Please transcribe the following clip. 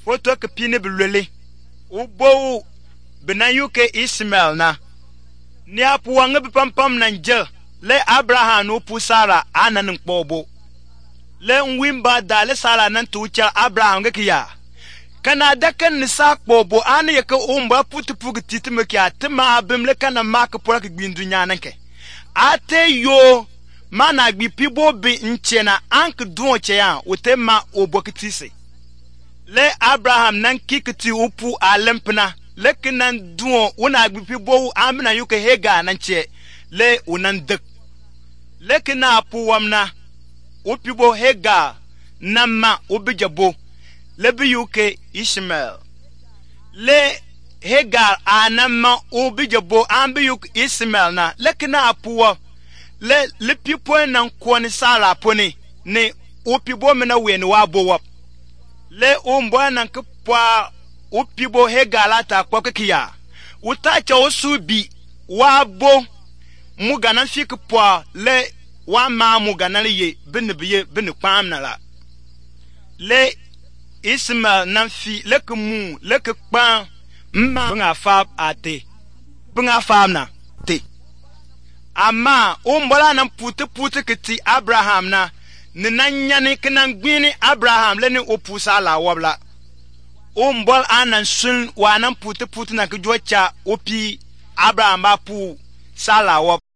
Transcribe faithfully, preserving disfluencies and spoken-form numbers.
foto ke pine belele ubo benayuke Ismael na ni apu wange bipampam nanje le Abraham no pusara anan nkpobo le nwimba da le sala nan tucha Abraham gekiya kana dakan ni sakpobo an yeke umba putupugi titime kya tema abim le kana mak porak gbindu nyananke ate yo mana gbi pibo bi nchena ank duo cheya utema obokitise le Abraham nan kikiti upu alempna le kinan duo una gbi pibo amna yuke hega nan che le unan dek le kina apu wamna upibo hega namma ubijabo le bi yuke Ishmael le Hagar anamma ubijabo ambi yuk Ismael na le kina apu le le pipo nan kwoni sala poni ne upibo mena weni wabo wap le umbo nan kpwa upibo Hagar ta kwa kiya utacha osubi wabo mugana fik pwa le wa ma mugana ye binbiye bin kwam na la le Ismael nan fi le kmu le kpa mma bunga fab ate bunga famna te ama umbola nan putu putu kiti Abraham na ni nanyane kinan gbini Abraham le ni opusa la wabla umbol anan sun wa nan putu putu na kujwacha opi Abraham ba pu sala wab